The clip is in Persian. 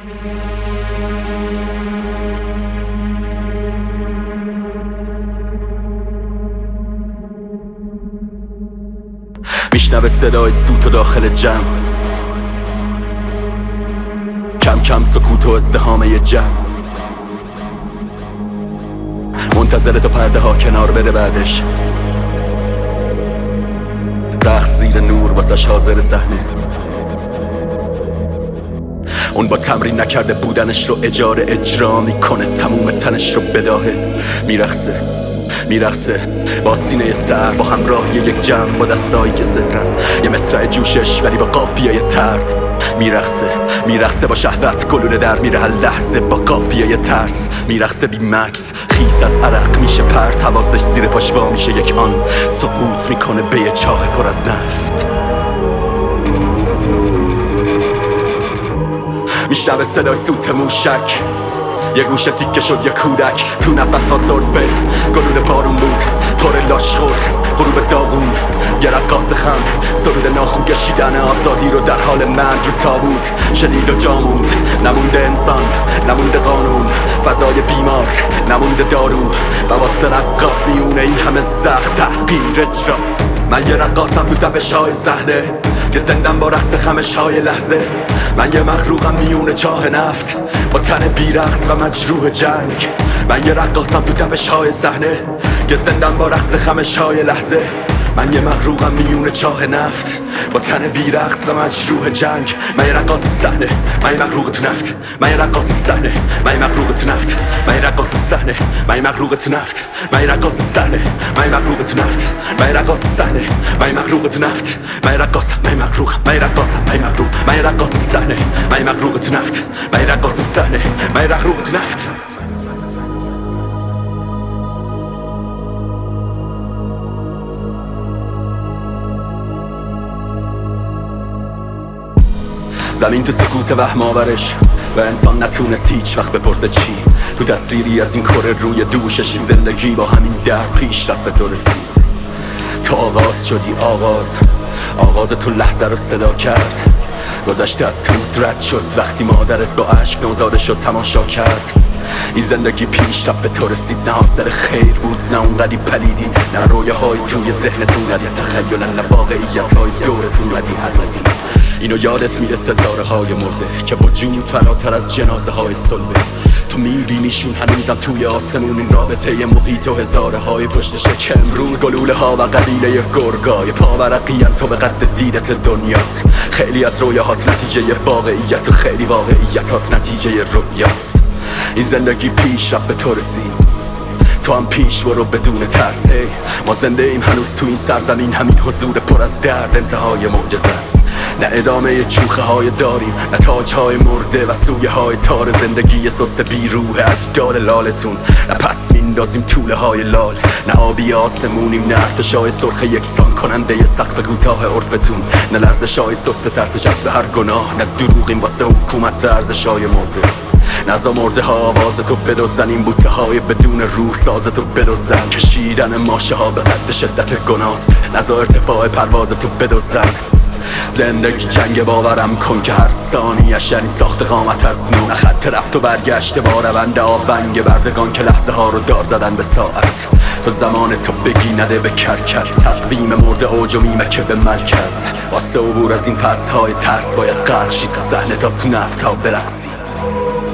میشنوه صدای سوت و داخل جمع، کم کم سکوت و ازدحام جمع، منتظر تا پرده ها کنار بره، بعدش رقص زیر نور واسش حاضر صحنه. اون با تمرین نکرده بودنش رو اجاره اجرا میکنه، تموم تنش رو بداهه میرخصه با سینه سر، با همراهی یک جمع، با دستایی که سهرن، یه مصرع جوشش ولی با قافیه ترد. میرخصه با شهوت گلوله در میره هر لحظه، با قافیه ترس میرخصه بی مکس، خیس از عرق میشه پرت، حواسش زیر پاش وا میشه، یک آن سقوط میکنه به یه چاه پر از نفت. میشنوه صدای سوت موشک، یه گوشه تیکه شد یه کودک، تو نفس ها صرفه گلوله بارون بود، پر لاشخور غروب داغون، یه رقاص خم سرود ناخون کشیدن آزادی رو در حال مرگ رو تابوت شنید و جا موند. نمونده انسان، نمونده قانون، فضای بیمار، نمونده دارو، و واسه رقاص میونه این همه زخم تحقیر اجراست. من یه رقاصم تو تپش های صحنه که زندم با رقص خمش های لحظه، من یه مغروقم میونه چاه نفت با تن بیرقص و مجروح جنگ. من یه رقاصم تو تپش های صحنه که زندم با رقص خمش های لحظه، من یه مغروقم میونه چاه نفت با تن بیرقص و مجروح جنگ. من یه رقاص تو صحنه، من یه مغروق تو نفت، من یه رقاص تو صحنه، من یه مغروق تو نفت، من یه رقاص تو صحنه، من یه مغروق تو نفت، من یه رقاص تو صحنه، من یه مغروق تو نفت، من یه رقاص تو صحنه، من یه مغروق تو نفت، من یه رقاص، من یه مغروق، من یه رقاص، من یه مغروق، من یه رقاص تو صحنه، من یه مغروق تو نفت، من یه رقاص تو صحنه، من یه مغروق تو نفت. زمین تو سکوت وهم آورش و انسان نتونست هیچ وقت بپرسه چی. تو تصویری از این کره روی دوشش، زندگی با همین درد پیش رفت به تو رسید. تو آغاز شدی، آغاز تو لحظه رو صدا کرد، گذشته از تو رد شد وقتی مادرت با عشق نوزاده شد تماشا کرد. این زندگی پیش رفت به تو رسید، نه حاصل خیر بود، نه اونقدی پلیدی، نه رویاهای توی ذهنتون، نه تخیل، نه واقعیت های دورتون، ندی حل. اینو یادت میره ستاره های مرده که با جود فراتر از جنازه های صلبه. تو میبینیشون هنوزم توی آسمون، این رابطه محیط و هزاره های پشتشه که امروز گلوله ها و قبیله گرگای پاورقیان تو به قد دیدت دنیات. خیلی از رویاهات نتیجه واقعیت و خیلی واقعیتات نتیجه رویاست. این زندگی پیش رفت به تو رسید، تو هم پیش برو بدون ترس. ما زنده ایم هنوز تو این سرزمین، همین حضور پر از درد انتهای معجزه است. نه ادامه چوخه های داریم، نه تاج های مرده و سویه های تار زندگی سست بیروح اجدال لالتون، نه پس میندازیم طوله های لال، نه آبی آسمونیم، نه ارتشای سرخ یکسان کننده سقف کوتاه عرفتون، نه لرزش های سست ترس جذب هر گناه، نه دروغیم واسه حکومت ارزش های مرده. نزا مرده ها آواز تو بدوزن، این بوته های بدون روح ساز تو بدوزن، کشیدن ماشه ها به قد شدت گناست. نزا ارتفاع پرواز تو بدوزن. زندگی جنگ باورم کن که هر ثانیه‌اش یعنی ساخت قامت از نو، نه خط رفت و برگشت با روند آونگ بردگان که لحظه ها رو دار زدن به ساعت. تو زمان تو بگی نده به کرکس، تقویم مرده اوج و میمه که به مرکز. واسه عبور از این فصل های ترس باید غرق شی تو صحنه تا تو نفت ها برقصی.